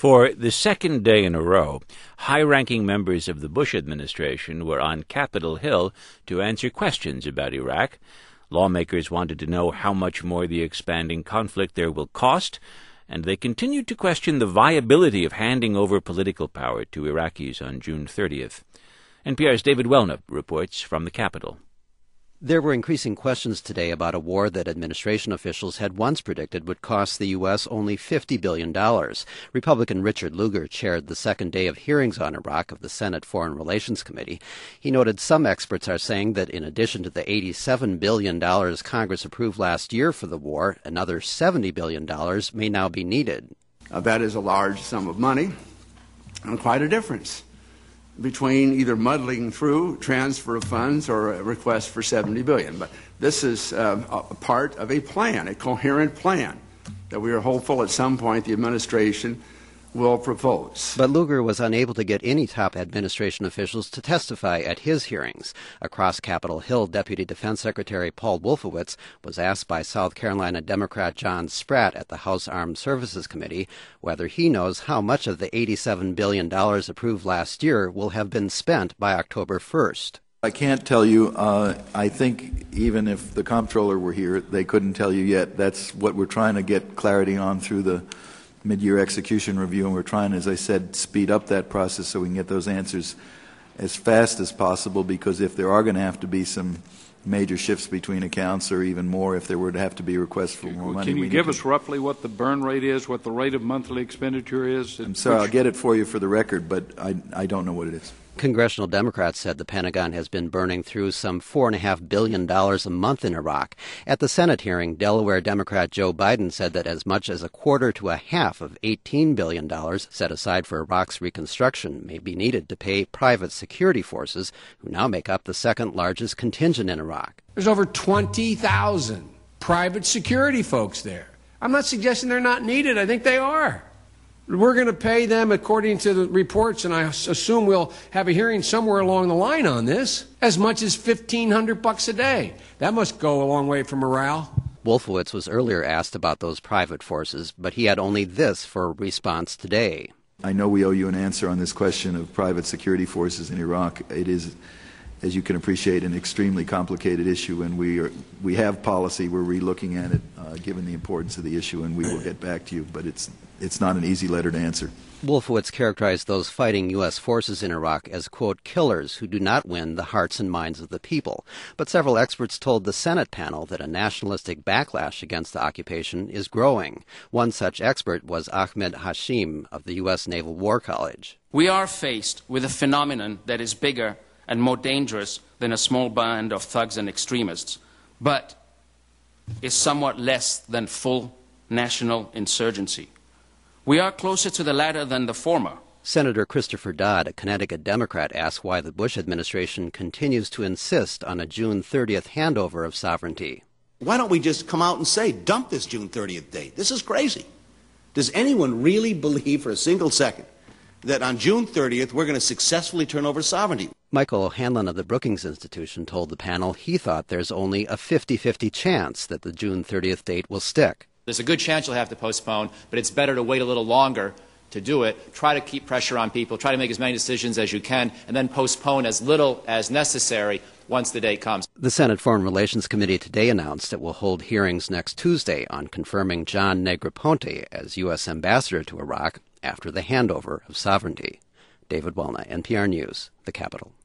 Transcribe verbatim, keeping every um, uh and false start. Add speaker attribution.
Speaker 1: For the second day in a row, high-ranking members of the Bush administration were on Capitol Hill to answer questions about Iraq. Lawmakers wanted to know how much more the expanding conflict there will cost, and they continued to question the viability of handing over political power to Iraqis on June thirtieth. N P R's David Welnup reports from the Capitol.
Speaker 2: There were increasing questions today about a war that administration officials had once predicted would cost the U S only fifty billion dollars. Republican Richard Lugar chaired the second day of hearings on Iraq of the Senate Foreign Relations Committee. He noted some experts are saying that in addition to the eighty-seven billion dollars Congress approved last year for the war, another seventy billion dollars may now be needed.
Speaker 3: Uh, that is a large sum of money and quite a difference between either muddling through transfer of funds or a request for seventy billion dollars. But this is uh, a part of a plan, a coherent plan that we are hopeful at some point the administration will propose.
Speaker 2: But Lugar was unable to get any top administration officials to testify at his hearings. Across Capitol Hill, Deputy Defense Secretary Paul Wolfowitz was asked by South Carolina Democrat John Spratt at the House Armed Services Committee whether he knows how much of the eighty-seven billion dollars approved last year will have been spent by October first.
Speaker 4: I can't tell you. Uh, I think even if the comptroller were here, they couldn't tell you yet. That's what we're trying to get clarity on through the mid-year execution review, and we're trying, as I said, speed up that process so we can get those answers as fast as possible, because if there are going to have to be some major shifts between accounts, or even more if there were to have to be requests for more
Speaker 5: well,
Speaker 4: money.
Speaker 5: Can you
Speaker 4: we
Speaker 5: give
Speaker 4: to...
Speaker 5: us roughly what the burn rate is, what the rate of monthly expenditure is?
Speaker 4: I'm sorry, which... I'll get it for you for the record, but I, I don't know what it is.
Speaker 2: Congressional Democrats said the Pentagon has been burning through some four point five billion dollars a month in Iraq. At the Senate hearing, Delaware Democrat Joe Biden said that as much as a quarter to a half of eighteen billion dollars set aside for Iraq's reconstruction may be needed to pay private security forces, who now make up the second largest contingent in Iraq.
Speaker 6: There's over twenty thousand private security folks there. I'm not suggesting they're not needed. I think they are. We're going to pay them, according to the reports, and I assume we'll have a hearing somewhere along the line on this, as much as fifteen hundred bucks a day. That must go a long way for morale.
Speaker 2: Wolfowitz was earlier asked about those private forces, but he had only this for a response today.
Speaker 4: I know we owe you an answer on this question of private security forces in Iraq. It is, as you can appreciate, an extremely complicated issue, and we are, we have policy. We're re-looking at it, uh, given the importance of the issue, and we will get back to you. But it's it's not an easy letter to answer.
Speaker 2: Wolfowitz characterized those fighting U S forces in Iraq as, quote, killers who do not win the hearts and minds of the people. But several experts told the Senate panel that a nationalistic backlash against the occupation is growing. One such expert was Ahmed Hashim of the U S Naval War College.
Speaker 7: We are faced with a phenomenon that is bigger and more dangerous than a small band of thugs and extremists, but is somewhat less than full national insurgency. We are closer to the latter than the former.
Speaker 2: Senator Christopher Dodd, a Connecticut Democrat, asked why the Bush administration continues to insist on a June thirtieth handover of sovereignty.
Speaker 8: Why don't we just come out and say, dump this June thirtieth date? This is crazy. Does anyone really believe for a single second that on June thirtieth we're going to successfully turn over sovereignty?
Speaker 2: Michael O'Hanlon of the Brookings Institution told the panel he thought there's only a fifty-fifty chance that the June thirtieth date will stick.
Speaker 9: There's a good chance you'll have to postpone, but it's better to wait a little longer to do it. Try to keep pressure on people. Try to make as many decisions as you can, and then postpone as little as necessary once the date comes.
Speaker 2: The Senate Foreign Relations Committee today announced it will hold hearings next Tuesday on confirming John Negroponte as U S ambassador to Iraq after the handover of sovereignty. David Welnup, N P R News, the Capitol.